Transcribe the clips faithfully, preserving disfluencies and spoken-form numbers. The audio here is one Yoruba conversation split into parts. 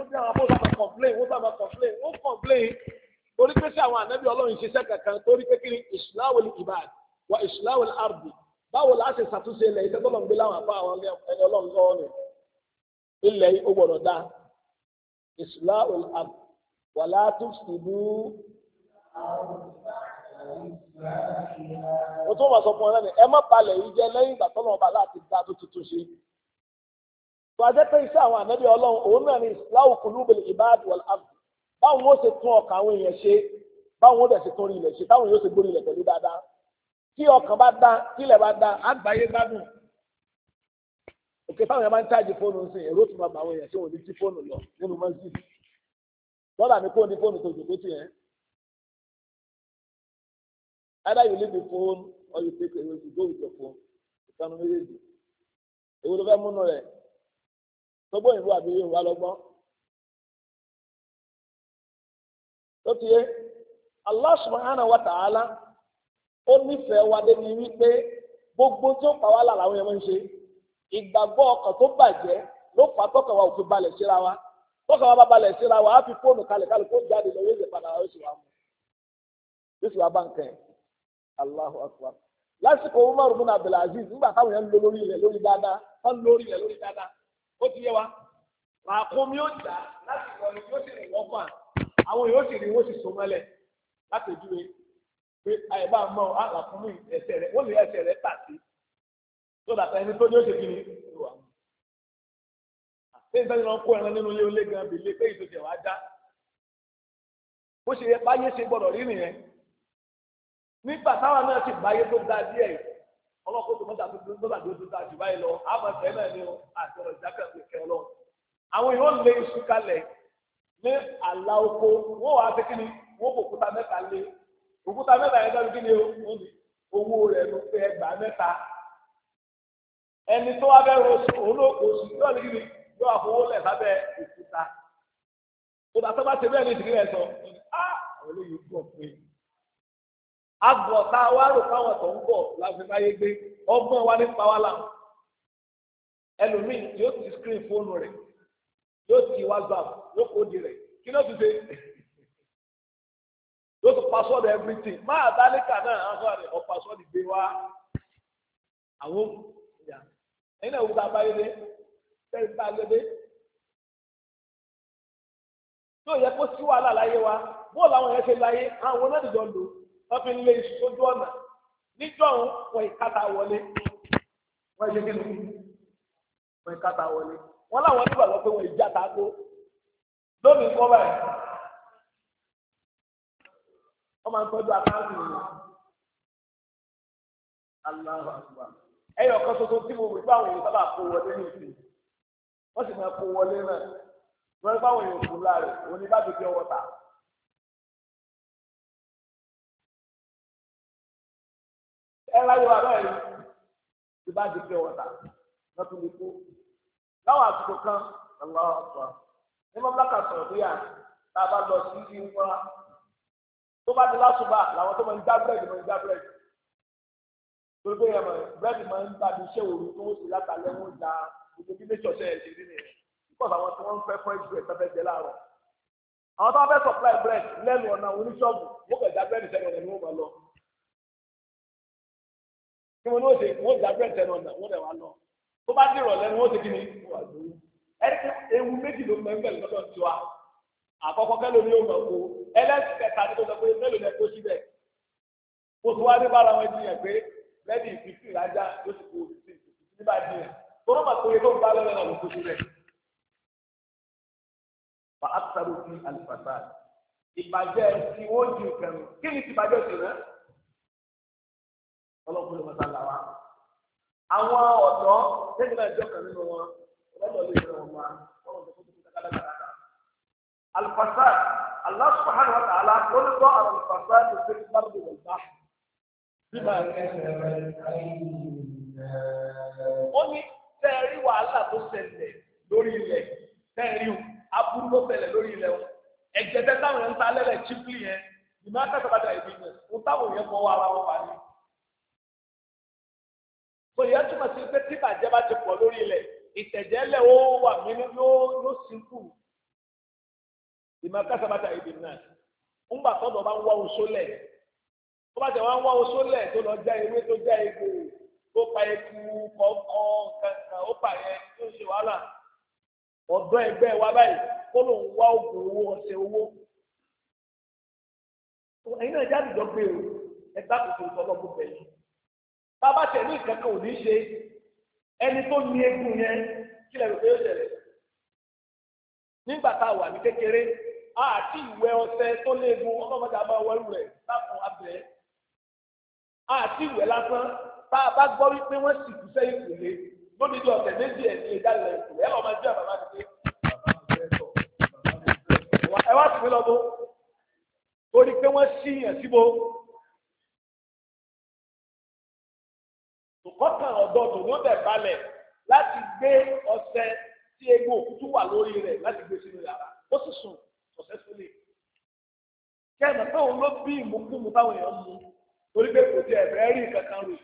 bí àwọn abóso máa complain wọ́n bá máa complain wọ́n complain torí pé sí àwọn ànábì ọlọ́run ṣiṣẹ́ kankan torí pé kí ni islahul ibad wa islahul ardi báwo la ṣe ṣàtúnṣe ilẹ̀ iṣẹ́ tó lọ́n gbé láwọn àbá àwọn ẹni ọlọ́run lọ́wọ́ ni ilẹ̀ yìí ó gbọ́dọ̀ dá islahul ardi wala tufsidu. mo tún wà sọ fún ọ lẹ́nu ẹ má balẹ̀ yìí jẹ́ lẹ́yìn ìgbà tó lọ́wọ́ bá láti dá tó tuntun ṣe. tó a jẹ́ pé iṣẹ́ àwọn ànábì ọlọ́run òun náà ni islahu qulubil ibad wal ard báwọn ó ṣe tún ọkàn àwọn èèyàn ṣe báwọn ó bẹ̀ ṣe tún rí ilẹ̀ ṣe táwọn yóò ṣe gbórí ilẹ̀ pẹ̀lú dáadáa tí ọkàn bá dá tí ilẹ̀ bá dá àgbáyé gbádùn. òkè táwọn èèyàn bá ń chájì fóònù ń sìn èrò tó máa bá àwọn èèyàn ṣé wọn ní tí fóònù lọ nínú mọ́síd lọ́dà ní fóònù fóònù tó jòkó tì yẹn. Either you leave the phone or you take away you go with your phone. Ìkànnì méjèèjì. Èwo ló fẹ́ múnú rẹ̀? Tọ́gbọ́n ìlú àbí Yorùbá lọ́gbọ́n. Ó ti yé. Allah subhanahu wa ta'ala ó nífẹ̀ẹ́ wa débi wípé gbogbo tí ó pa wá lára àwọn èèyàn máa ń ṣe. Ìgbàgbọ́ ọkàn tó bàjẹ́ ló fà á tọ́kàn wa ò fi balẹ̀ síra wa. Tọ́kàn wa bá balẹ̀ síra wa á fi fóònù kalẹ̀ kalẹ̀ kó jáde lọ yóò ṣe padà ó sì wá mú. Yóò sì wá bá nǹkan ẹ̀. Allahu akbar. Lásìkò Umar bin Abdulaziz nígbà táwọn yẹn ń lo lórí ilẹ̀ lórí dáadáa wọ́n ń lórí ilẹ̀ lórí dáadáa ó ti yé wa. Ràkúnmí yóò jà láti ìrọ̀lẹ́ yóò sì rìn wọ́n fà àwọn yóò sì rìn wọ́n sì so mọ́lẹ̀ láti ojúwe pé àyẹ̀bá mọ́ àràkúnmí ẹsẹ̀ rẹ̀ wọ́n lè ẹsẹ̀ rẹ̀ tà sí tó dàtà ẹni tó ní ó ṣe kí ni ìwà. Ṣé ìtọ́jú náà kó ẹran nínú ilé olé gan bìlé pé ìtòjẹ̀ wá já? Bó ṣe yẹ báyé ṣe gbọ́dọ̀ rí nìyẹn. Nígbà táwọn náà ti báyé tó dáa díẹ̀ ọlọ́kọ̀ tó mọ́ta tó tó tàbí tó dáa jù báyìí lọ àmọ́ ìfẹ́ náà ni àti ọ̀rọ̀ ìjákẹ́ ìkẹ́ ọlọ́run. Àwọn yóò lé iṣu kalẹ̀ ní àlà oko wọ́n wàá fi kíni wọ́n kò òkúta mẹ́ta lé òkúta mẹ́ta yẹn dábí kíni owó rẹ̀ ló pé ẹgbàá mẹ́ta. Ẹni tó wá bẹ́ẹ̀ rọṣù òun ló oṣù yóò lé kíni yóò àfọwọ́ lẹ̀ sábẹ́ òkúta. Tó dàtọ́ bá ṣe bẹ́ẹ̀ ní ìdílé ẹ̀ sọ agbọ̀ tá a wá rò fáwọn tó ń bọ̀ láti máyé gbé ọgbọ́n wa nípa wa láwọn ẹlòmíì yóò ti screen fóònù rẹ̀ yóò ti whatsapp yóò kóòdì rẹ̀ kí ló ti ṣe yóò ti password everything máa dálíkà náà á sọ rẹ̀ ọ password gbé wá àwọn ìyá ẹ̀yin náà wù ká báyé dé tẹ́lẹ̀ tá a lé dé yóò yẹ kó sí wàhálà láyé wa bóòlù àwọn yẹn ṣe láyé àwọn onáàdìjọ lò wọ́n fi lé iṣu sójú ọ̀nà níjọ́ wọn ìkàtà wọlé wọ́n ṣe kí ni wọ́n ìkàtà wọlé wọ́n láwọn nígbà lọ pé wọ́n ìjà ta kó lónìí kọ́ báyìí wọ́n máa ń tọ́jú akáǹtì yìí Allahu Akbar ẹ̀yọ̀ kan tuntun tí mo rí pé àwọn èèyàn sábà kó wọlé ní ìsìn wọ́n sì máa kó wọlé náà wọ́n rí pé àwọn èèyàn kú láàrin òní bá ti fi ọwọ́ ta. Ẹ̀rọ ayé wa bẹ́ẹ̀ ni ti bá di pé wọ́tà lọ́tún lè kó. Láwọn àsìkò kan, Allahu Akbar. Ní mọ́bíláka sọ̀rọ̀ bí yà tá a bá lọ sí ìwúra. Tó bá di lásùbà làwọn tó máa ń já búrẹ́dì máa ń já búrẹ́dì. Torí pé ẹ̀mọ̀ búrẹ́dì máa ń tàbí iṣẹ́ òru tó ń ṣe látàlẹ́ wọn ja gbogbo bí nature ṣe ẹ̀ ṣe rí nìyẹn. Nígbà àwọn tí wọ́n ń fẹ́ fresh bread tó fẹ́ jẹ láàárọ̀. Àwọn tó wọ́n fẹ́ supply bread lẹ́nu ọ̀nà oníṣọ́ọ̀bù wọ́n kẹ̀ já búrẹ́dì sẹ́nu ọ̀nà ni wọ́n máa lọ. Kí wọ́n ní wọ́n ṣe wọ́n já búrẹ́dì sẹ́nu ọ̀nà wọ́n dẹ̀ wá lọ. Tó bá dìrọ̀ lẹ́nu wọ́n ṣe kí ni wọ́n wà lórí. Ẹni ewu méjì ló mẹ́ bẹ̀rẹ̀ lọ́dọ̀ tiwa. Àkọ́kọ́ kẹ́lò ní òun ọ̀kọ́. Ẹlẹ́sìn kẹta ní tó sọ pé mélòó lẹ kó síbẹ̀. Mo tún wá ní bára wọn jiyàn pé bẹ́ẹ̀ni ìfìfì ìrajà ló ti kó òfìfì nígbà jiyàn. Tó rọ́ màá tóye tó ń bá lọ́rẹ́ náà ló kó síbẹ̀. Fa aksaru fi alifasa. Ìbàjẹ́ tí wọ́n ju ìkẹrù. Kí ni ìbàjẹ́ ti rẹ̀? Ọlọ́kùnrin mọ̀tà là wá. Àwọn ọ̀dọ́ tẹ́jú náà jọ kàn nínú wọn. Ọlọ́dọ̀ lè fẹ́ wọn wá. Ọlọ́dọ̀ tó tó kálákálá. Alifasa. Allah subhanahu wa ta'ala ló ní gbọ́ àwọn alifasa tó ṣe bárúdù wọ̀ bá. Bíbá ó ní tẹ́ẹ̀rí wàhálà tó ṣẹlẹ̀ lórí ilẹ̀ tẹ́ẹ̀rí aburú tó ṣẹlẹ̀ lórí ilẹ̀ wọn. Ẹ̀jẹ̀ tẹ́ táwọn yẹn ń ta lẹ́lẹ̀ chípìlì yẹn. Ìmọ̀ akẹ́kọ̀ọ́ ìbí yẹn. Mo táwọn yẹn fọwọ́ ara wọn parí. Kò yẹ túmọ̀ sí pé tí bàjẹ́ bá ti pọ̀ lórí ilẹ̀, ìtẹ̀jẹ́lẹ̀ ó wà nínú yóò yóò sínkù. ìmọ̀ kásábàtà ìdè náà ńgbà tọ́dọ̀ bá ń wá oṣó lẹ̀ tó bá tẹ̀ wá ń wá oṣó lẹ̀ tó lọ já ewé tó já egbò tó pa eku kọ̀ọ̀kan kankan ó pa yẹn tó ṣe wàhálà ọ̀dọ́ ẹgbẹ́ wa báyìí kó ló ń wá oògùn owó ọ̀sẹ̀ owó ẹ̀yin náà jáde jọ gbé o ẹgbẹ́ àkókò ìtọ́lọ́gbọ̀n bẹ̀yìn bàbá tẹ̀ ní ìkankan ò ní ṣe ẹni tó ní egun yẹn kí lè rò pé ó ṣẹlẹ̀ nígbà tá a wà ní kékeré àti ìwẹ̀ ọṣẹ tó léegun ọlọ́mọdé àbá wẹrù rẹ̀ láfún abẹ́ àti ìwẹ̀ lásán tá a bá gbọ́ wípé wọ́n sì kú sẹ́yìn kùlé lónìí di ọ̀sẹ̀ méjì ẹ̀ ní ìdálẹ̀ ìkùlé ẹ̀ lọ́ọ́ máa jẹ́ àbàbà ti dé ẹ wá sí mi lọ́gbó torí pé wọ́n sí yàn síbo kọ́kàn ọ̀dọ́ tòun ó bẹ̀ balẹ̀ láti gbé ọṣẹ tí egbò òkútù wà lórí rẹ̀ láti gbé sínú yàrá ó sì sùn successfully. kẹ́ẹ̀mọ̀ pé òun ló bí ìmúkúmu táwọn èèyàn mú torí pé kò tiẹ̀ fẹ́ rí kankan rè.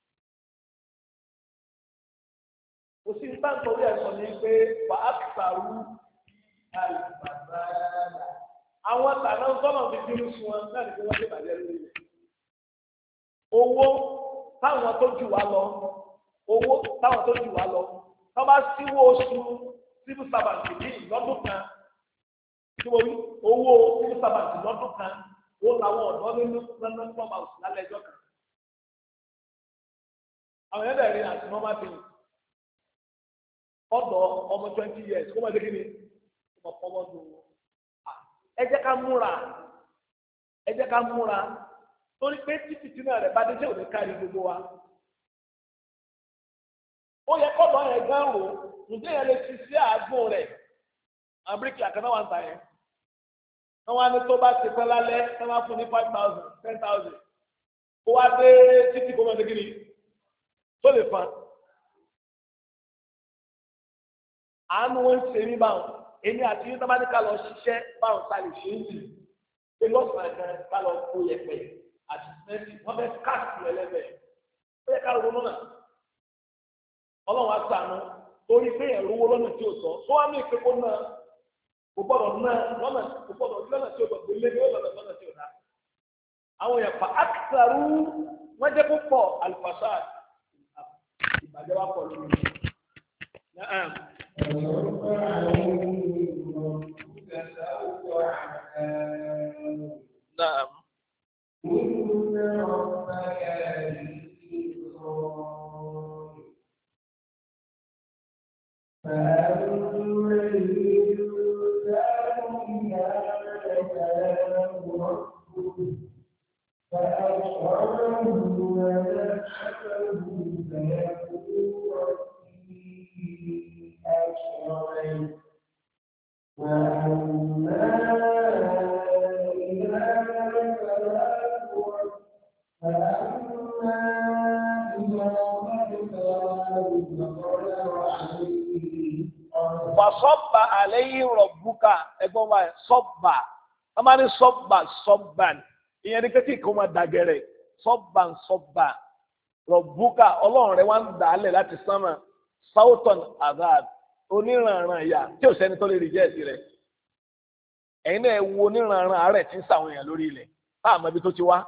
kò sí ní báńkì orí ẹ̀sọ́ ni pé wà á sàrú àlùbàdà. àwọn tàná sọ́nà fi bínú sun wọn náà ní kí wọ́n ṣe bàjẹ́ lórí rẹ̀. owó táwọn tó jù wá lọ owó táwọn tó jù wá lọ wọ́n bá síwó oṣù civil servant ní lọ́dún kan tí wọ́n owó civil servant lọ́dún kan ó làwọn ọ̀dọ́ nínú london club house lálẹ́ ẹjọ́ kan àwọn ẹ̀dẹ̀ rí àti normal thing ọ̀dọ̀ ọmọ twenty years kó má dé kí ni ọmọ ọmọ tó ẹ jẹ́ ká múra ẹ jẹ́ ká múra torí pé títí tí náà rẹ̀ bá dé tí ò ní kárí gbogbo wa. ó yẹ kọ́dọ̀ yẹn gán wò ǹjẹ́ yẹn lè fi sí àágùn rẹ̀ àbíríkì àkànná wa ń ta yẹn. wọ́n wá ní tó bá ti pẹ́ lálẹ́ wọ́n wá fún ní five thousand ten thousand kó wá dé títí kó máa dé kiri tó lè fa. àánú wọn ń ṣe mí báwọn èmi àti yín tó bá ní ká lọ ṣiṣẹ́ báwọn ká lè ṣe é jù pé lọ́sàn-án kan ká lọ kó yẹpẹ̀ àti sẹ́ńtì wọ́n fẹ́ káàkiri ẹlẹ́bẹ̀ẹ́ ó yẹ ká ronú náà ọlọ́run á ṣàánú torí pé ẹ̀rọ owó lọ́nà tí ó sọ tó wá ní ìpínpó náà kò gbọ́dọ̀ náà lọ́nà kò gbọ́dọ̀ lọ́nà tí ó gbọ́dọ̀ gbélé ní ọ̀nà lọ́nà tí ó dá àwọn èèyàn fa akitaru wọ́n jẹ́ púpọ̀ alifasa ìbàjẹ́ wa pọ̀ lórí mi. Naam. Fasọ́bà àlẹ́yìn rọ̀bùkà ẹgbọ́n wa sọ́bà wọ́n máa ní sọ́bà sọ́bà ìyẹn ní kékeré kó máa dàgẹ̀rẹ̀ sọ́bà sọ́bà rọ̀bùkà ọlọ́run rẹ̀ wá ń dà á lẹ̀ láti sánmà sáwùtọ̀n azad oníranran ìyá tí ò sẹ́ni tó lè rí jẹ́ẹ̀sì rẹ̀ ẹ̀yin náà wo oníranran àárẹ̀ tí ń sàwọn èèyàn lórí ilẹ̀ fáàmọ́ ibi tó ti wá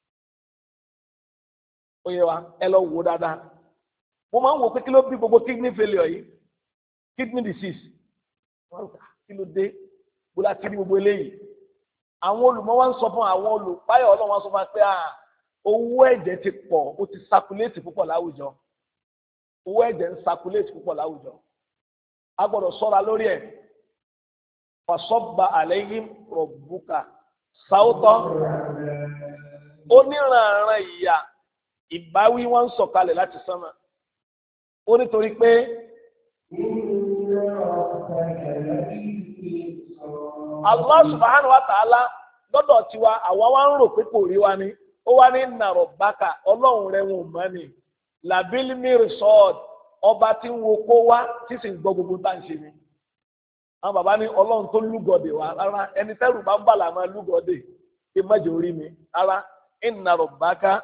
ó yẹ wa ẹ lọ wò dáadáa mo máa ń wò pé kí ló bí gbogbo kidney failure yìí kidney disease kí ló dé bó la ti rí gbogbo eléyìí àwọn olùmọ̀ wa ń sọ fún àwọn olùpáyọ̀ ọlọ́run wa sọ fún wa pé owó ẹ̀jẹ̀ ti pọ̀ ó ti circulate púpọ̀ láwùjọ owó ẹ̀jẹ̀ ń circulate púpọ̀ láwùjọ a gbọ́dọ̀ ṣọ́ra lórí ẹ̀ fasọ́ba àlẹ́yìn rọ̀bùkà sáwùtọ́ oníranran ìyà ìbáwí wọn ń sọ̀kalẹ̀ láti sánmà ó nítorí pé Allah subhanahu wa ta'ala lọ́dọ̀ tiwa àwa wá ń rò pé kò rí wa ni ó wá ní nàrọ̀ bákà ọlọ́run rẹ̀ wọn ò mọ́ ni làbílímì resort ọba tí ń wo kó wá tí sì ń gbọ́ gbogbo tá à ń ṣe ni àwọn bàbá ní ọlọ́run tó lúgọ̀dè wa rárá ẹni tẹ́rù bá ń bà là máa lúgọ̀dè kí má jẹ́ orí mi rárá ń nàrọ̀ bákà.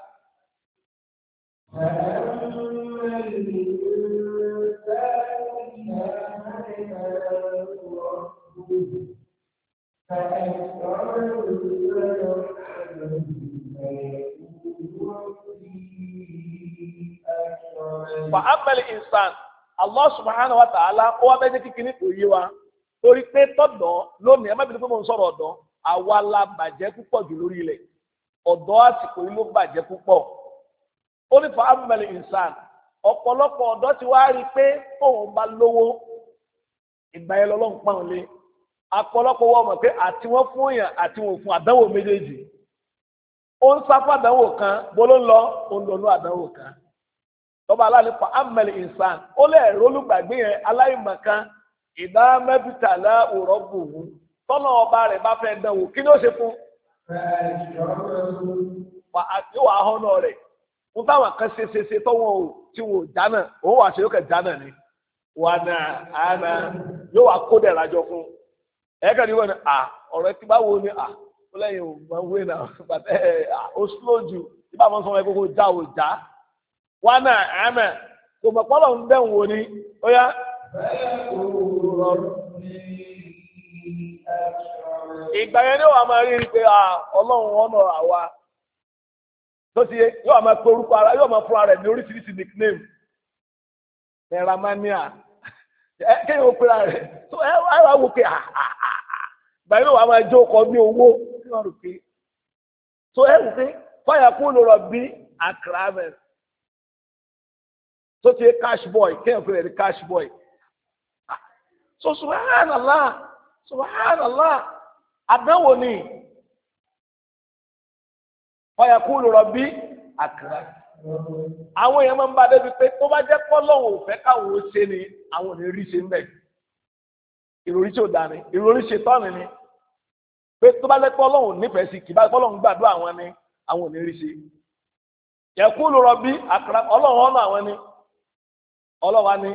fa amẹ́lì insan Allah subhanahu wa ta'ala ó wá bẹ́ẹ̀ ní kíkiní kò yé wa torí pé tọ́dọ̀ lónìí ẹ má bínú pé mo ń sọ̀rọ̀ ọ̀dọ́ àwa la bàjẹ́ púpọ̀ jù lórí ilẹ̀ ọ̀dọ́ àsìkò yìí ló bàjẹ́ púpọ̀ ó ní fa amẹ́lì insan ọ̀pọ̀lọpọ̀ ọ̀dọ́ ti wá rí i pé tóun bá lówó ìgbà yẹn lọ́lọ́ ń pọ́n lé ọ̀pọ̀lọpọ̀ wọ́n mọ̀ pé àti wọ́n fún yàn àti wọ́n fún àdánwò méjèèjì ó ń sá fún àdánwò kan bó ló ń lọ ó ń lọ ní àdánwò kan lọ́ba aláàlẹ́ fa amẹ́lì insan ó lè rólùgbàgbé yẹn aláìmọ̀kan ìdá mẹ́bìtàlá òrọ̀ gbòòwò tọ́nà ọba rẹ̀ bá fẹ́ dánwò kí ni ó ṣe fún yóò wá họ́nà rẹ̀ fún táwọn kan ṣe ṣe ṣe tọ́wọ́n o tí wọ́n dáná òun wà ṣe yóò kẹ́ dáná ni wà náà àná yóò wá kó dẹ̀ rájọ fún ẹ̀ẹ́kẹ́ ni wọ́n ní à ọ̀rọ̀ tí báwo ni à ó lẹ́yìn ò máa ń wé náà pàtẹ́ ẹ̀ ó slow jù tí bá wọn sọ wọn kókó já ò já wà náà àná kò mọ̀ pọ́lọ̀ ń bẹ̀ wò ni ó yá. ìgbà yẹn ni wàá máa rí i pé ọlọ́run ọ̀nà àwa tó ti yé yóò máa pe orúkọ ara yóò máa fún ara rẹ̀ ní oríṣiríṣi nickname ẹ̀ràmánìà kéèyàn ó pera rẹ̀ tó ẹ wá wò pé ìgbà yẹn ni wàá máa jó ọkọ ní owó kí wọ́n rò pé tó ẹ wò pé fọyà kú ló rọ bí àkàràmẹ̀ tó ti yé cash boy kéèyàn pé rẹ̀ ní cash boy so subhanallah subhanallah àdánwò ni fọyàkúlù rọbí àkàrà àwọn èèyàn máa ń bá débi pé tó bá jẹ́ pọ́lọ́hùn òfẹ́ káwọn ó ṣe ni àwọn ò ní rí ṣe ń bẹ̀ ìròrí tí ò dá ni ìròrí ṣe tọ́ni ni pé tó bá jẹ́ pọ́lọ́hùn nífẹ̀ẹ́ sí kì bá pọ́lọ́hùn gbàdúrà àwọn ni àwọn ò ní rí ṣe yẹkúlù rọbí àkàrà ọlọ́run ọ̀nà àwọn ni ọlọ́wà ni.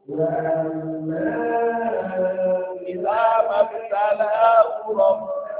ìlà màbìtàlá òwúrọ̀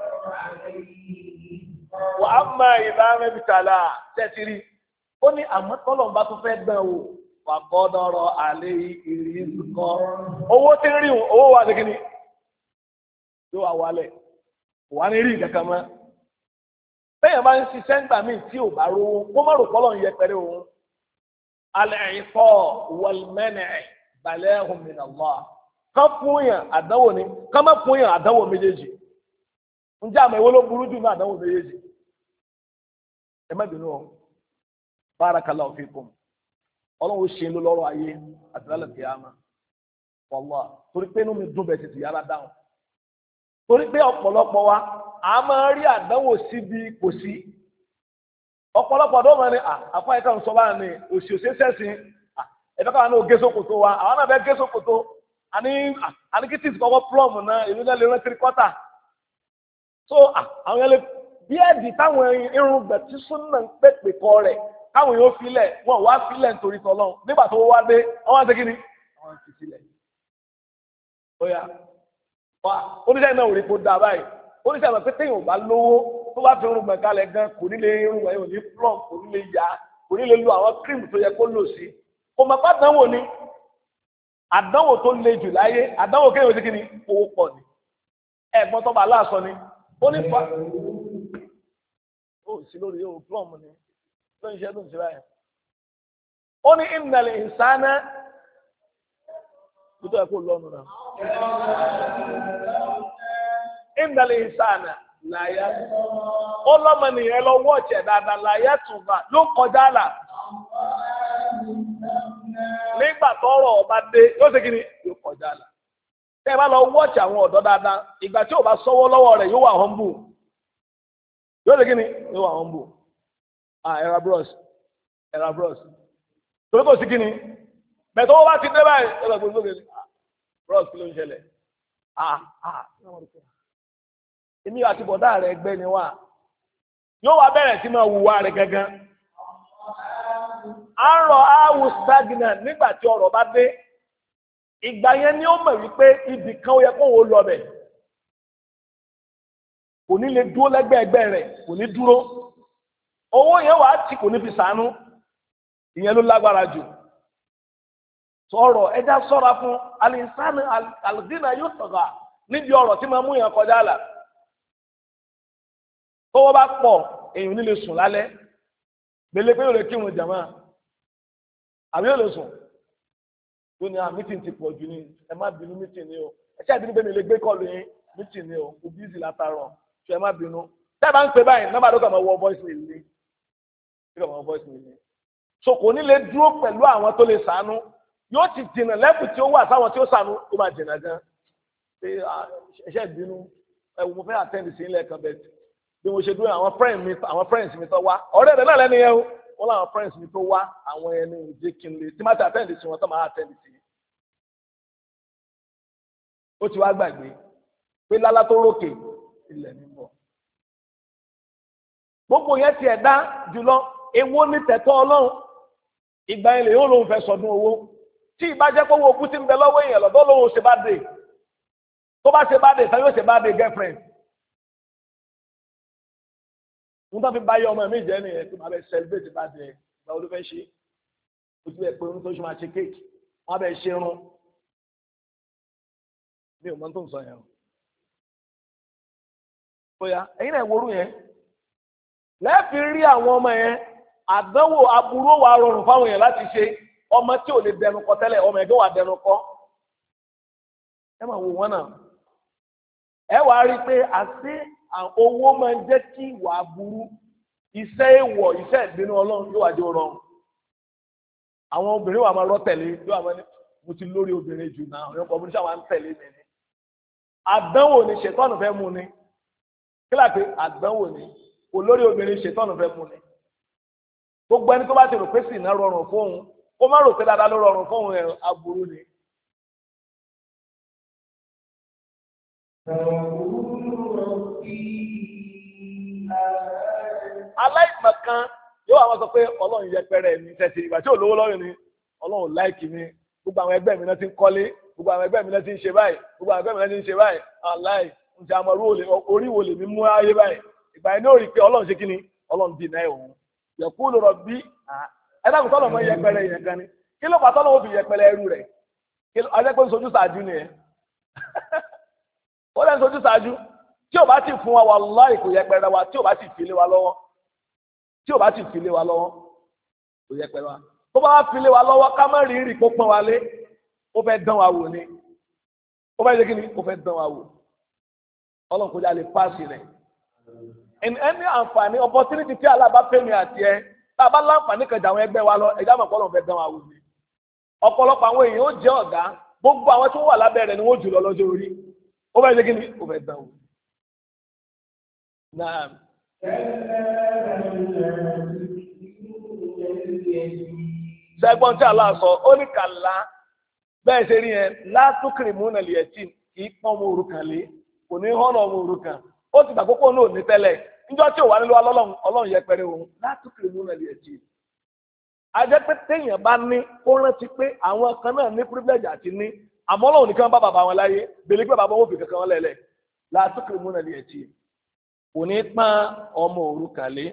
wà á má ìlà màbìtàlá tẹ́tìrì ó ní àmọ́ tọ́lọ̀ ń bá tó fẹ́ dán o wà kọ́ dọ́rọ̀ àlẹ́ ìrìn kọ́ owó tí ń rí owó wa ní kíni yóò wá wálẹ̀ wà ní rí kankan mọ́ bẹ́ẹ̀ bá ń ṣiṣẹ́ ńgbà míì tí ò bá rówó kó má rò pọ́lọ̀ ń yẹ pẹ̀lú òun alẹ́ ìfọ́ wọlmẹ́nẹ̀ balẹ̀ ẹ̀hún min Allah ká fún yàn àdánwò ni ká má fún yàn àdánwò méjèèjì ǹjẹ́ àmọ́ ìwọ ló burú jù ní àdánwò méjèèjì ẹ má bínú ọ barakallahu fikum ọlọ́run ṣe ló lọ́rọ̀ ayé àti lálẹ́ kìámà wallahi torí pé inú mi dùn bẹ́ẹ̀ tètè yára dáhùn torí pé ọ̀pọ̀lọpọ̀ wa a máa rí àdánwò síbi kò sí ọ̀pọ̀lọpọ̀ ọdún ọmọ ni àfáà ẹ̀ka ń sọ báyìí ni òsì òsì sẹ́sìn ẹ̀fẹ́ káwọn náà gé sókòtò wa àwọn náà fẹ́ gé sókòtò àní àní kí tìsí kọ́kọ́ plọ́ọ̀mù náà èmi náà lè rán three quarter so àwọn yẹn lè bí ẹ̀dì táwọn irun gbẹ̀ tí súnà ń pèpè kọ rẹ̀ káwọn yóò filẹ̀ wọn wá filẹ̀ nítorí tọ́lọ́ nígbà tó wá dé wọ́n wá dé kí ni wọ́n ti filẹ̀ ó yá wá oníṣẹ́ náà ò rí kó dáa báyìí oníṣẹ́ àmọ́ pé téèyàn ò bá lówó tó bá fi irun gbẹ̀kalẹ̀ gan kò ní lè irun ẹ̀ ò ní plọ́ọ̀mù kò ní lè yá kò ní lè lo àwọn kírìmù tó yẹ kó lò sí kò mọ̀ pé àdánwò ni àdánwò tó le jù láyé àdánwò kéèyàn ó ti kí ni owó pọ̀ ni ẹ̀gbọ́n tó bá aláàsọ ni ó ní fa ó sì lórí yóò plọ́ọ̀mù ni ló ń ṣe tó ń ṣe báyìí ó ní innal insana tó tó yẹ kó lọ́nu náà innal insana láyà ó lọ́mọ nìyẹn lọ wọ́ọ̀ṣẹ̀ dáadáa láyà tún bá yóò kọjá là nígbà tọ́rọ̀ ọba dé yóò ṣe kíni yóò kọjá là tẹ́ ẹ bá lọ wọ́ọ̀ṣì àwọn ọ̀dọ́ dáadáa ìgbà tí ò bá sọ́wọ́ lọ́wọ́ rẹ̀ yóò wà humble yóò ṣe kíni yóò wà humble ah ẹ̀rọ bros ẹ̀rọ bros torí kò sí kíni bẹ̀tẹ̀ owó bá ti dé báyìí ẹ̀rọ gbogbo gbogbo bros kí ló ń ṣẹlẹ̀ ah ah èmi àti bọ̀dá rẹ̀ ẹgbẹ́ ni wà yóò wá bẹ̀rẹ̀ sí máa wùwà rẹ̀ gangan à ń rọ áwù stagnant nígbà tí ọ̀rọ̀ bá dé ìgbà yẹn ni ó mọ̀ wípé ibì kan ó yẹ kó wò lọ bẹ̀ kò ní lè dúró lẹ́gbẹ̀ẹ́ ẹgbẹ́ rẹ̀ kò ní dúró owó yẹn wàá tì kò ní fi sànú ìyẹn ló lágbára jù sọ̀rọ̀ ẹja sọ́ra fún alinsani alidina yóò sọ̀gà níbi ọ̀rọ̀ tí máa mú yẹn kọjá là tówó bá pọ̀ èèyàn nílé sùn lálẹ́ gbélé pé yóò lè kírun jàmá àbí yóò lè sùn tó ní à mítìn ti pọ̀ jù ní ẹ má bínú mítìn ni o ẹ ṣáà bínú bẹ́ẹ̀ mi lè gbé kọ́ọ̀lù yín mítìn ni o kò bíìsì látàárọ̀ ṣe ẹ má bínú tẹ́ ẹ bá ń pè báyìí nọ́mbà ló kàn máa wọ voice mail ni ló kàn máa wọ voice mail ni so kò ní lè dúró pẹ̀lú àwọn tó lè ṣàánú yóò ti jìnnà lẹ́kùn tí ó wà sáwọn tí ó ṣàánú ó máa jìnnà gan ṣe ẹ ṣe ìbínú ẹ wò mo fẹ́ àtẹ́ǹdì sí ilé ẹ̀kan bẹ́ẹ̀ bí mo ṣe dúró àwọn friends mi àwọn friends mi tó wá ọ̀rẹ́ rẹ̀ náà lẹ́nu yẹn o wọ́n láwọn friends mi tó wá àwọn ẹni ìdí kí n lè tí má ti àtẹ́ǹdì sí wọn tó máa àtẹ́ǹdì sí ó ti wá gbàgbé pé lálá tó rókè ilẹ̀ ní bọ̀ gbogbo yẹn ti ẹ̀dá jùlọ èwo ní tẹ̀tọ́ ọlọ́run ìgbà yẹn lè yóò lóun fẹ́ sọdún owó tí ìbá jẹ́ pé owó okú ti ń bẹ lọ́wọ́ èèyàn lọ́dọ́ lóun ṣe bá dé tó bá ṣe bá dé tàbí ó ṣe bá dé girlfriend n tó fi báyọ̀ ọmọ mi jẹ́ nìyẹn tí màá bẹ celebrate bá dé ìgbà wo ló fẹ́ ṣe o ti bẹ̀ pé ohun tó ṣe máa ṣe kéèkì wọ́n á bẹ̀ ṣe irun mi ò mọ tó ń sọ yẹn o bóyá ẹ̀yin náà ìwòrú yẹn lẹ́ẹ̀fi rí àwọn ọmọ yẹn àdánwò aburú wà rọrùn fáwọn èèyàn láti ṣe ọmọ tí ò lè dẹnu kọ tẹ́lẹ̀ ọmọ ẹgbẹ́ wà dẹnu kọ ẹ máa wò wọ́n náà ẹ wàá rí i pé àti owó máa ń jẹ́ kí ìwà aburú iṣẹ́ èèwọ̀ iṣẹ́ ìbínú ọlọ́run yóò wá jẹ́ rọrùn àwọn obìnrin wà máa rọ́ tẹ̀lé yóò wá ní mo ti lórí obìnrin jù náà ọ̀yọ́ kọ́ ọmọdé sáwọn tẹ̀lé mi ni àdánwò ni ṣètọ́nù fẹ́ mú ni kílà pé àdánwò ni olórí obìnrin ṣètọ́nù fẹ́ mú ni gbogbo ẹni tó bá ti rò pé sì náà rọrùn fóun ó má rò pé dáadáa ló rọrùn fóun ẹ̀ aburú ni. aláìmọ̀kan yóò àwọn sọ pé ọlọ́run yẹpẹrẹ mi tẹ̀sí ìgbà tí ò lówó lọ́rùn ni ọlọ́run láìkì mi gbogbo àwọn ẹgbẹ́ mi náà ti ń kọ́lé gbogbo àwọn ẹgbẹ́ mi náà ti ń ṣe báyìí gbogbo àwọn ẹgbẹ́ mi náà ti ń ṣe báyìí aláì ń ṣe àmọ́ orí wo lè mi mú ayé báyìí ìgbà yẹn ní ó rí i pé ọlọ́run ṣe kí ni ọlọ́run dì náà òun yẹ̀kú ló rọ bí ẹ̀dá kò tọ́lọ̀ mọ́ yẹpẹrẹ yẹn gan ni kí ló fà tọ́lọ̀ ó fi yẹpẹrẹ ẹrú rẹ̀ kí ló ajẹ́ pé ń sojú ṣáájú nìyẹn ó lẹ́ ń sojú ṣáájú tí ò bá ti fún wa wàláhì kò yẹpẹrẹ wa tí ò bá ti fi lé wa lọ́wọ́ tí ò bá ti fi lé wa lọ́wọ́ kò yẹpẹrẹ wa tó bá wá fi lé wa lọ́wọ́ ká má rí rí kó pọ́n wa lé ó fẹ́ dán wa wò ni ó fẹ́ ṣe kí ni ó fẹ́ dán wa wò ọlọ́run kò já lè páàsì rẹ̀ in any àǹfààní opportunity tí alábàáfẹ́mi àti ẹ tá a bá láǹfààní kẹjà àwọn ẹgbẹ́ wa lọ ẹ̀dá mọ̀ pọ́lọ̀ fẹ́ dán wa wò ni ọ̀pọ̀lọpọ̀ àwọn èèyàn ó jẹ́ ọ̀gá gbogbo àwọn tí wọ́n wà lábẹ́ rẹ̀ ni wọ́n jù lọ lọ́jọ́ orí ó fẹ́ ṣe kí ni ó fẹ́ dán wò. Naam. Sẹ́gbọ́n tí Allah sọ ó ní kàlá bẹ́ẹ̀ ṣe rí yẹn látúkìrì múnà lìyẹ̀tì kì í pọ́n ọmọ òrukàn lé kò ní hàn ọmọ òrukàn ó ti gbà kókó náà ní tẹ́lẹ̀ níjọ́ tí ò wá nílò ọlọ́run yẹpẹrẹ òun látúkìrì múnà lìyẹ̀tì. ajẹ́ pé téèyàn bá ní kó rántí pé àwọn kan náà ní privilege àti ní àmọ́ ọlọ́run nìkan bá bàbá wọn láyé bèlè pé bàbá wọn fi kankan wọn lẹ́lẹ̀ látúkìrì múnà lìyẹ̀tì kò ní pọ́n ọmọ òrukàn lé.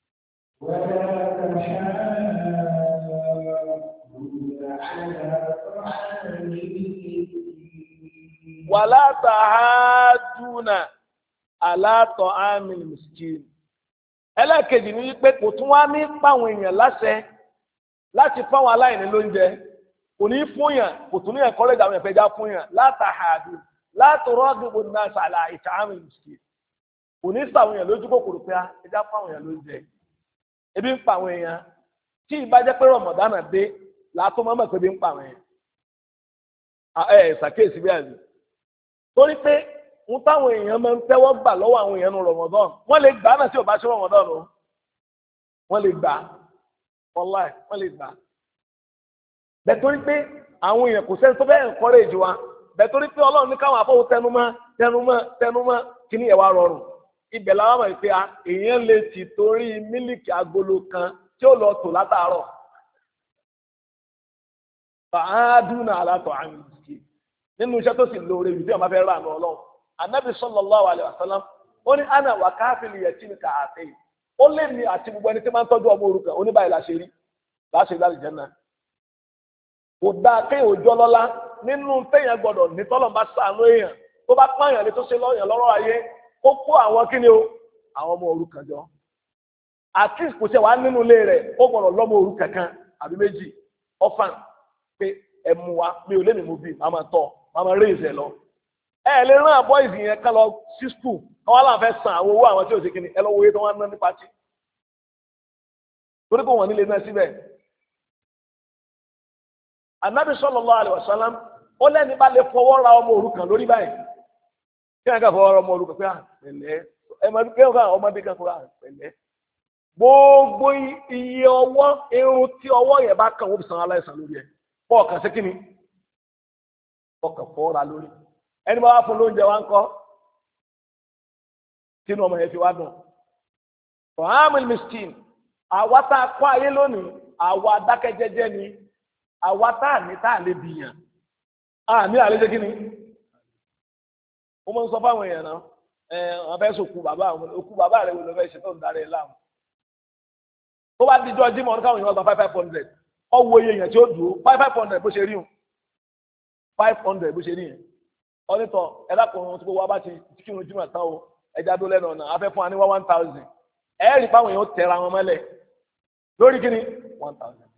wàlá tàhádùnà aláàtọ̀ àmìn miskin ẹlẹ́ẹ̀kejì ní wípé kò tún wá ní páwọn èèyàn láṣẹ láti fáwọn aláìní lóúnjẹ kò ní fún yàn kò tún ní ẹ̀kọ́ lẹ́jà àwọn ẹ̀fẹ́já fún yàn látàhádùn látọ̀rọ̀ gbogbo náà sàlà ìtà àmìn miskin kò ní sàwọn èèyàn lójú kòkòrò pé ẹjá fáwọn èèyàn lóúnjẹ ebi ń pa àwọn èèyàn tí ìbá jẹ́ pé rọ̀mọ̀dánà dé látọ́ mọ́mọ́ pé bí ń pa àwọn èèyàn ẹ̀ ṣàkíyèsí bí àbí torí pé ń táwọn èèyàn máa ń tẹ́wọ́ gbà lọ́wọ́ àwọn èèyàn nu rọ̀mọ̀dán wọ́n lè gbà náà tí ò bá ṣe rọ̀mọ̀dán o wọ́n lè gbà wallahi wọ́n lè gbà bẹ́ẹ̀ torí pé àwọn èèyàn kò sẹ́ni tó bẹ́ẹ̀ encourage wa bẹ́ẹ̀ torí pé ọlọ́run ní káwọn afọ́wọ́ tẹnumọ́ tẹnumọ́ tẹnumọ́ kí ni ẹ̀wà rọrùn ibẹ̀ làwọn máa ń pè á èèyàn lè ti torí mílíkì agolo kan tí ó lọ tò látàárọ̀ fàádùnà alátọ̀ àmì ìsìkì nínú iṣẹ́ tó sì lóore yìí tí wọ́n máa fẹ́ rà ní ọlọ́run anabi sallallahu alaihi wasallam ó ní ana wà káfíìlì yẹtí ní kàáfẹ́ yìí ó lé mi àti gbogbo ẹni tí máa ń tọ́jú ọmọ òrukàn oníbàyìí la ṣe rí láṣẹ ìdálẹ jẹnà kò dáa kéèyàn òjọ lọ́lá nínú téèyàn gbọ́dọ̀ ní tọ́lọ̀ bá ṣàánú èèyàn tó bá pààyàn lé tó ṣe lọ́yàn lọ́rọ̀ ayé kó kó àwọn kíni o àwọn ọmọ òrukàn jọ at least kò ṣe wà nínú ilé rẹ̀ ó gbọ́dọ̀ lọ́mọ òrukàn kan àbí méjì orphan pé ẹ mú wa mi ò lé mi mú bí màmá tọ́ màmá raise ẹ lọ ẹ lè rán boys yẹn ká lọ sí school káwọn aláǹ fẹ́ san àwọn owó àwọn tí ò sí kíni ẹ lọ wo iye tó wá ná ní pátì torí kò wọ́n nílé náà síbẹ̀. Ànábì sallallahu alaihi wasallam ó lẹ́ni bá lè fọwọ́ ra ọmọ òrukàn lórí báyìí kí ẹ̀ ká fọwọ́ ra ọmọ òrukàn pé àpẹ̀lẹ́ ẹ máa dúpẹ́ ọ̀gá ọmọdé kan fọwọ́ àpẹ̀lẹ́ gbogbo iye ọwọ́ irun tí ọwọ́ yẹn bá kàn wọ́n fi san aláìsàn lórí ẹ̀ fọ́ọ̀kàn sí kíni fọ́ọ̀kàn fọwọ́ ra lórí ẹni bá wá fún lóúnjẹ wá ń kọ́ sínú ọmọ yẹn fi wá dùn. Fọ̀hámìl miskin àwa tá a kọ́ ayé lónìí àwa dákẹ́jẹ́jẹ́ ni àwa tá a ní tá a lè bìyàn àmì àlejò kíni. Mo máa ń sọ fáwọn èèyàn náà ẹ wọn fẹ́ sòkú bàbá àwọn òkú bàbá rẹ̀ wò ló fẹ́ ṣe tó ń darí ẹ̀ láàmú. Tó bá di jọ́ jímọ̀ káwọn èèyàn gba five five hundred ọwọ́ iye èèyàn tí ó dùn ó five five hundred bó ṣe rí o five hundred bó ṣe rí yẹn. Ọ̀nìtọ̀ ẹ̀dá kan ohun tí gbogbo wa bá ti kírun jímọ̀ tán o ẹja tó lẹ́nu ọ̀nà afẹ́ fún wa ní wá one thousand ẹ̀ẹ́rì báwọn èèyàn tẹ̀ra wọn mọ́lẹ̀ lórí kíni one thousand.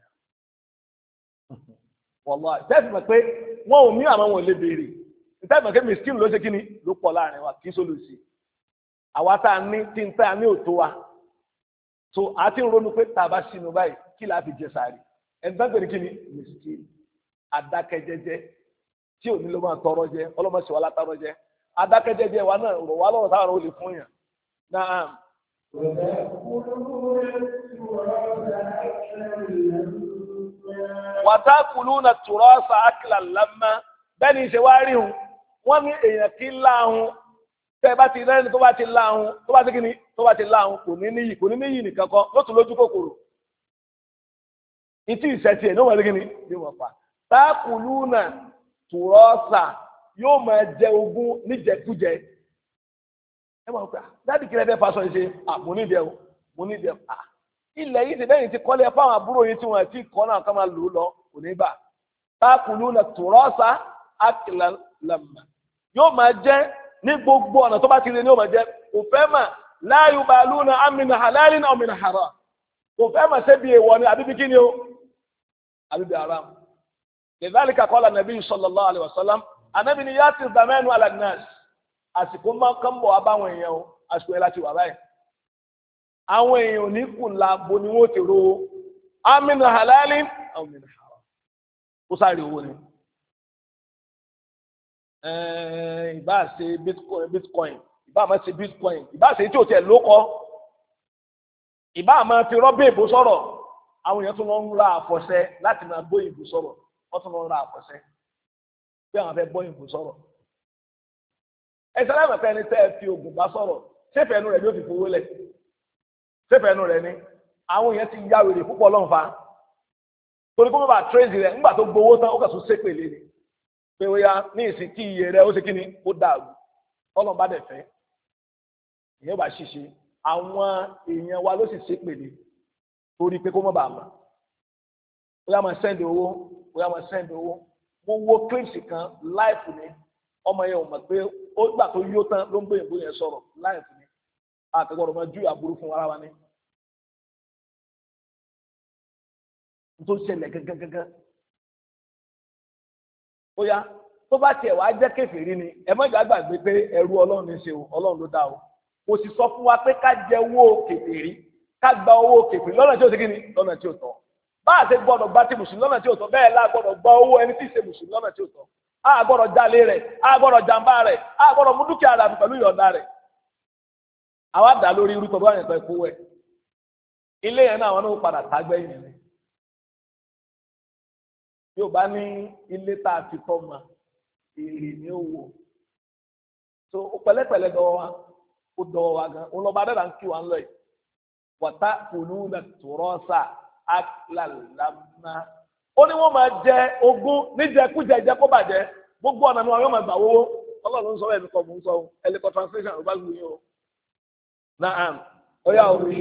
Wọ́lá ìtẹ́sí mọ̀ pé wọ́n ò ní àwọn wọn lè béèrè ìtẹ́sí mọ̀ pé miskin ló ṣe kíni ló pọ̀ láàrin wa kì í sólù sí àwa tá a ní tí ń tẹ́ a ní òtó wa so a ti ń ronú pé tá a bá sínú báyìí kí la fi jẹ sàárì ẹni tó ń pè ní kíni miskin adákẹ́jẹ́jẹ́ tí ò ní ló máa tọrọ jẹ ọlọ́mọṣẹ́ wa látọrọ jẹ adákẹ́jẹ́jẹ́ wa náà rọ̀ wá lọ́wọ́ táwọn olè fún yàn náà. wàtákùlùnà tùrọ́sà àkìlà lámà bẹ́ẹ̀ ni ìṣe wá rí hun wọ́n ní èèyàn kí láhun tẹ́ bá ti rẹ́ni tó bá ti láhun tó bá ti kíni tó bá ti láhun kò ní níyì kò ní níyì nìkan kan ló tún lójú kòkòrò ìtì ìṣẹ́tì ẹ̀ ní wọ́n rí kíni ní wọ́n pa tákùlùnà tùrọ́sà yóò máa jẹ ogún níjẹkújẹ ẹ máa ń pè á dáàdì kí lẹ fẹ́ fasọ yìí ṣe à mo ní ìdẹ o mo ní ìdẹ à ilẹ̀ yìí ti bẹ́yìn ti kọ́lé ẹ fáwọn àbúrò yìí tí wọ́n ti kọ́ náà ká máa lò ó lọ kò ní bà tákùlùnà tùrọ́sà àkìlà làmà yóò máa jẹ ní gbogbo ọ̀nà tó bá ti rí ni yóò máa jẹ kò fẹ́ mà la yubaluna amina halalin aw min haram kò fẹ́ mà ṣebí èèwọ̀ ni àbí bí kí ni o àbí bí haram. لذلك قال النبي صلى الله عليه وسلم anabi ni yati zamanu ala nas àsìkò máa kàn bọ̀ abáwọn èèyàn o àsìkò yẹn láti wà báyìí àwọn èèyàn ní kùnlá bo ni wọ́n ti ro amina halalin amina haram ó sáré owó ni ìbá ṣe bitcoin bitcoin ìbá máa ṣe bitcoin ìbá ṣe tí o tiẹ̀ ló kọ́ ìbá máa fi rọ́bì ìbò sọ̀rọ̀ àwọn èèyàn tún lọ ń ra àfọ̀ṣẹ láti máa bó ìbò sọ̀rọ̀ wọ́n tún lọ ra àpọ̀sẹ́ bí àwọn afẹ́ bọ́ ìbò sọ̀rọ̀ ẹ sẹ́lá ìmọ̀ pẹ́ni tẹ́ ẹ fi oògùn bá sọ̀rọ̀ ṣéfẹ̀ ẹnu rẹ̀ ni ó fi fowó lẹ̀ ṣéfẹ̀ ẹnu rẹ̀ ni àwọn èèyàn ti ya wèrè púpọ̀ lọ́nfà torí kó má bàa tírèzì rẹ̀ nígbà tó gbowó tán ó kà tún ṣépèlé ni pé ó yá ní ìsìn kí iye rẹ̀ ó ṣe kí ni ó dàrú ọlọ́run bá dẹ̀ fẹ́ ìyẹn bá ṣiṣẹ́ àwọn èèyàn wa ló sì ṣépèlé torí pé kó má bàa mọ̀ ó yá máa sẹ́ndì owó bóyá máa sẹ́ndì owó mo wo clips kan láìpù ni ọmọ yẹn ò mọ̀ pé ó gbà tó yó tán ló ń gbé ìbò yẹn sọ̀rọ̀ láìpù ni àtẹ̀gbọ́dọ̀ máa ju àbúrú fún ara wa ni. tó ṣẹlẹ̀ gángan ó yá tó bá tiẹ̀ wá jẹ́ kèfèrí ni ẹ má jà gbàgbé pé ẹrú ọlọ́run ní í ṣe o ọlọ́run ló dá o kò sì sọ fún wa pé ká jẹ owó kèfèrí ká gba owó kèfèrí lọ́nà tí ó ti kí ni lọ́nà tí ó tọ́ bá a ṣe gbọ́dọ̀ gba ti mùsùlùmí lọ́nà tí ó tọ́ bẹ́ẹ̀ la gbọ́dọ̀ gba owó ẹni tí ì ṣe mùsùlùmí lọ́nà tí ó tọ́ a gbọ́dọ̀ jalè rẹ̀ a gbọ́dọ̀ jàǹbá rẹ̀ a gbọ́dọ̀ mú dúkìá rẹ̀ pẹ̀lú ìyọ̀ǹda rẹ̀ àwa dà lórí irú tọ́gbọ́n yẹn tó ẹ̀kọ́ wẹ̀ ilé yẹn náà àwọn náà padà tágbẹ́ yẹn ni yóò bá ní ilé tá a fi tọ́ ma èrè ní owó so pẹ̀lẹ́pẹ̀lẹ́ dọ́wọ́ wa ó dọ́wọ́ wa gan òun lọ́ba dẹ́dà ń kí wa ń lọ yìí wọ́tá kùnú nà tùrọ́sà àkìlàlámà ó ní wọ́n máa jẹ ogún níjẹkújẹ ìjẹkó bàjẹ́ gbogbo ọ̀nà ni wọn yóò máa gbà wọ́wọ́ ọlọ́run sọ ẹ̀mí kọ́ mò ń sọ ẹ̀lẹ́kọ̀ translation ló bá gbé yín o naam ó yà orí.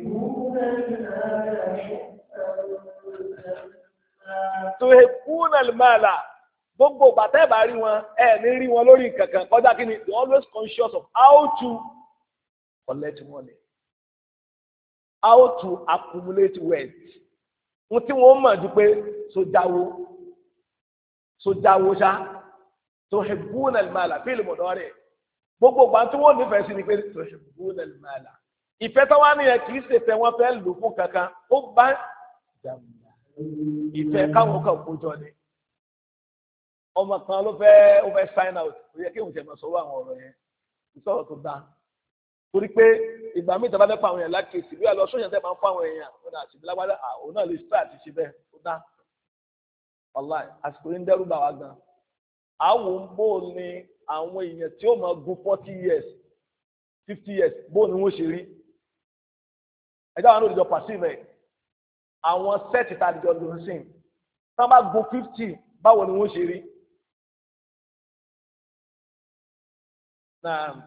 tuhibuna al-mala gbogbo bàtà ẹ̀ bá rí wọn ẹ̀ ní rí wọn lórí kankan kọjá kí ni they always conscious of how to collect money. How to accumulate wealth. Wọ́n tí wọ́n mọ̀ ju pé sojáwo sojáwo ṣá tuhibbuna al-mala fil mudari. Gbogbo ìgbà tí wọ́n nífẹ̀ẹ́ sí ni pé tuhibbuna al-mala. Ìfẹ́ tó wá nìyẹn kì í ṣe fẹ́ wọ́n fẹ́ lò fún kankan ó bá jàmbá. Ìfẹ́ káwọn kan kó jọ ni. Ọmọ kan ló fẹ́ ó fẹ́ sign out ó yẹ kí òun tẹ̀ mọ̀ sọ́wọ́ àwọn ọ̀rọ̀ yẹn ìsọ̀rọ̀ tó dáa. Torí pé ìgbà míì tàbá fẹ́ pa àwọn èèyàn lákèsí bí àlọ́ sóyàn tẹ́ máa ń fún àwọn èèyàn ó náà àti lágbádá òun náà lè sá àti ṣe bẹ́ẹ̀ ó dá. Wàláì àsìkò yìí ń dẹ́rù bà wá gan. Àwọn ń bò ní àwọn èèyàn tí ó máa gun forty years fifty years bó ni wọ́n ṣe rí. Ẹjọ́ àwọn olùjọ pàṣípẹ̀ àwọn sẹ́ẹ̀tì tá a jọ lò ń sìn tí wọ́n bá gun fifty báwo ni wọ́n ṣe rí. Náà.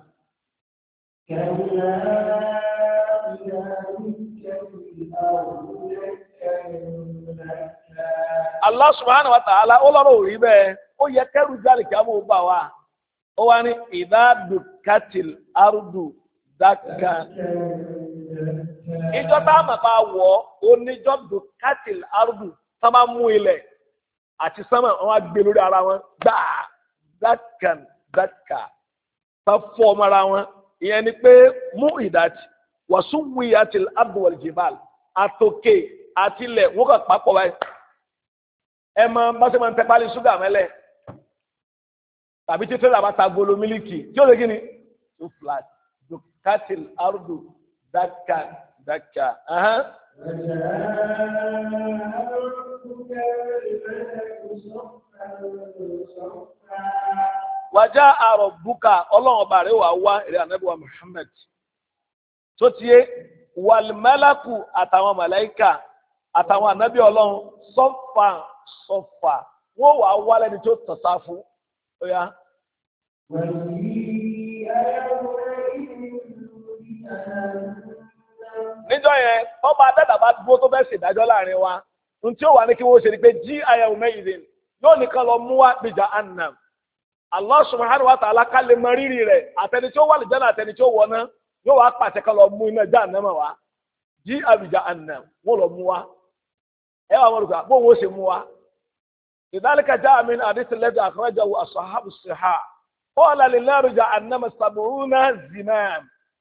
Allah subhanahu wa ta'ala ó lọ́rọ̀ òrí bẹ́ẹ̀ ó yẹ kẹ́rù jáde kí a mú bá wa ó wá ní idha dukkatil ardu dakka ìjọ tá a máa bá wọ̀ ó níjọ́ dukkatil ardu tá a máa mú ilẹ̀ àti sánmà wọn á gbé lórí ara wọn gbáà dakkan dakka tá fọ́ ọmọ ara wọn ìyẹn ni pé mú ìdájì wàsúwì àti abdul jibal àtòkè àti ilẹ̀ wọ́n kàn papọ̀ báyìí ẹ mọ bá ṣe máa ń tẹ pálí ṣúgà mẹ́lẹ̀ tàbí tí tẹ́lẹ̀ àbá ta gbolo mílíkì tí ó lè gíní tó flat dukkatil ardu dakka dakka. Wàjá àrọ̀ búkà ọlọ́run ọba rẹ̀ wà wá èrè ànábìwá Muhammad tó ti yé wàlmẹ́lákù àtàwọn màláíkà àtàwọn ànábì ọlọ́run sọ́fà sọ́fà wọ́n wà wá lẹ́ni tó tọ̀sá fún ọ̀yá. Níjọ́ yẹn ọba adẹ́dàbá dúró tó bẹ́ẹ̀ ṣèdájọ́ láàrin wa ohun tí ó wà ní kí wọ́n ṣe ni pé jí ayẹwo mẹ́yìí yóò nìkan lọ mú wá bìjà annam. Allah subhanahu wa ta'ala ká lè mọ rírì rẹ̀ àtẹni tí ó wà lè jẹ́ náà àtẹni tí ó wọ̀ náà yóò wá pàṣẹ ká lọ mú iná jahannama wá jí àbìjà annam wọ́n lọ mú wá ẹ wà wọ́n rúkà bóun ó ṣe mú wá. Lidhalika ja'a min hadith alladhi akhrajahu ashabu as-sihah qala lin-nari jahannama sab'una zimam.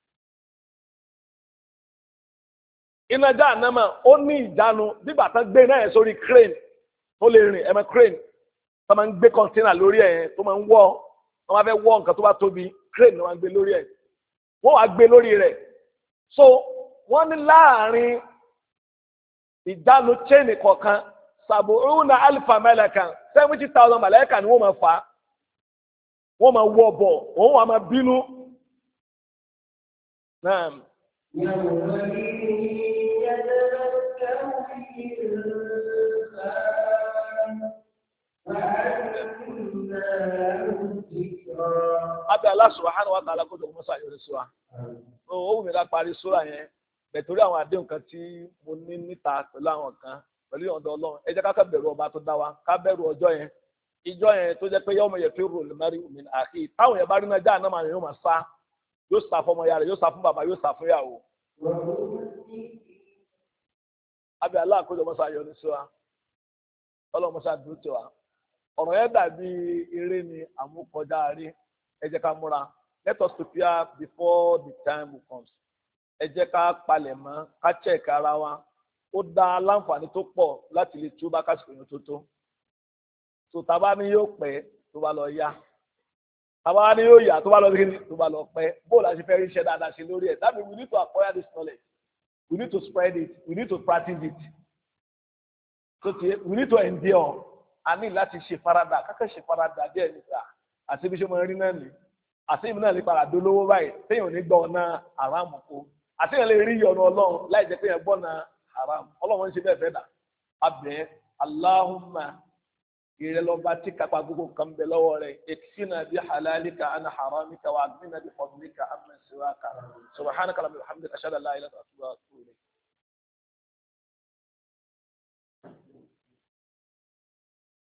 Iná jahannama ó ní ìjánu bígbà tán gbé náà yẹn sórí crane tó lè rìn ẹ̀mẹ́ crane tó máa ń gbé kọ́ńtínà lórí ẹ̀ tó máa ń wọ́ wọ́n máa fẹ́ wọ́ nǹkan tó bá tóbi crane wọ́n máa ń gbé lórí ẹ̀ wọ́n wá gbé lórí rẹ̀ so wọ́n ní láàrin ìjánu chain kọ̀ọ̀kan sàbòrúnà alifa mẹ́lẹ̀ka seventy thousand mẹ́lẹ̀ka ni wọ́n máa fà á wọ́n máa wọ́ bọ̀ òun wà máa bínú náà. Abẹ́ Allah subhanahu wa ta'ala kó tó mọ́ sàyọrí sí wa. Ó wù mí láti parí sóra yẹn. Bẹ̀tọ́rí àwọn àdéhùn kan tí mo ní níta pẹ̀lú àwọn kan pẹ̀lú ọ̀dọ̀ Ọlọ́run. Ẹ jẹ́ ká bẹ̀rù ọba tó dá wa. Ká bẹ̀rù ọjọ́ yẹn. Ìjọ yẹn tó jẹ́ pé yawma yafirru al-mar'u min akhihi. Táwọn yẹn bá rí náà já àná màá yóò máa sá. Yóò sá fún ọmọ ìyá rẹ̀, yóò sá fún bàbá, yóò sá fún ìyàwó. Abẹ́ Allah kó tó mọ́ sàyọrí sí wa. Ọlọ́run mọ́ sá dúró tì wá. Ọ̀rọ̀ yẹn dàbí eré ni àmúkọjá rí. Ẹ jẹ́ ká múra. Let us prepare before the time will come. Ẹ jẹ́ ká palẹ̀ mọ́ ká check ara wa. Ó dá láǹfààní tó pọ̀ láti lè túbá kásìkò yẹn tó tó. So tàbá ni yóò pẹ́ tó bá lọ yá. Tàbá ni yóò yá tó bá lọ rí tó bá lọ pẹ́. Bó la ṣe fẹ́ rí iṣẹ́ dáadáa ṣe lórí ẹ̀. That means we need to acquire this knowledge. We need to spread it. We need to practice it. So we need to endure. A ní láti ṣe farada kákẹ́ ṣe farada díẹ̀ níta àti bí ṣe máa rí náà ní àti ìmú náà lè padà dolówó báyìí téèyàn ní gbọ́ ọ̀nà haram kó àti èèyàn lè rí ọ̀nà ọlọ́run láì jẹ́ pé èèyàn gbọ́ ọ̀nà haram ọlọ́run ń ṣe bẹ́ẹ̀ fẹ́ dà abẹ́ Allahumma ìrẹ́lọ́ba tí kápá gbogbo kan bẹ lọ́wọ́ rẹ̀ ikfina bi halalika an haramika wa aghnina bi fadlika amman siwaka subhanaka wa bihamdika ashhadu an la ilaha illa anta astaghfiruka wa atubu ilayk.